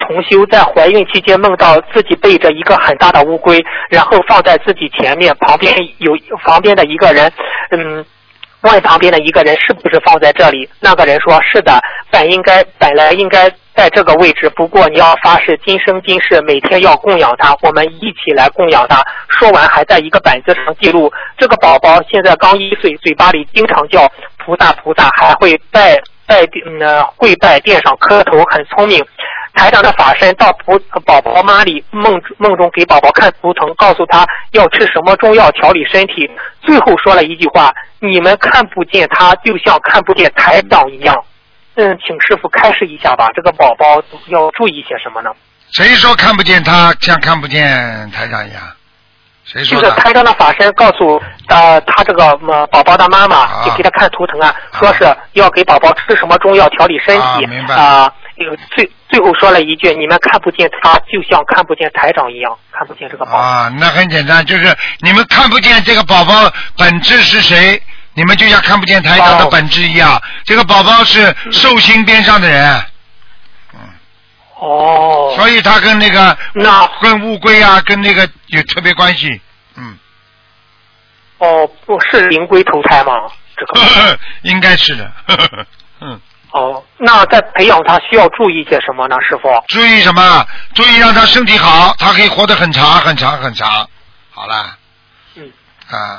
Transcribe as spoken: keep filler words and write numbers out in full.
同修在怀孕期间梦到自己背着一个很大的乌龟，然后放在自己前面，旁边有旁边的一个人，嗯。问旁边的一个人是不是放在这里？那个人说是的，本应该本来应该在这个位置，不过你要发誓今生今世每天要供养他，我们一起来供养他。说完还在一个板子上记录，这个宝宝现在刚一岁，嘴巴里经常叫菩萨菩萨，还会拜拜嗯、呃、跪拜垫上磕头，很聪明。台长的法身到菩宝宝妈里梦梦中给宝宝看图腾，告诉他要吃什么中药调理身体，最后说了一句话：你们看不见他，就像看不见台长一样。嗯，请师傅开示一下吧，这个宝宝要注意些什么呢？ 谁说看不见他像看不见台长一样？谁说的？ 就是台长的法身告诉呃他这个呃宝宝的妈妈，啊、就给他看图腾啊，啊说是要给宝宝吃什么中药调理身体。 啊，明白啊。呃、最最后说了一句：你们看不见他，就像看不见台长一样，看不见这个宝宝。 啊，那很简单，就是你们看不见这个宝宝本质是谁，你们就像看不见台长的本质一样。哦、这个宝宝是寿星边上的人。嗯。 哦。 所以他跟那个那跟乌龟啊，跟那个有特别关系。嗯。 哦，不是灵龟投胎吗？这个。 应该是的。呵呵嗯。 哦，那在培养他需要注意些什么呢，师傅？ 注意什么？注意让他身体好，他可以活得很长很长很长。好了。 嗯。 啊。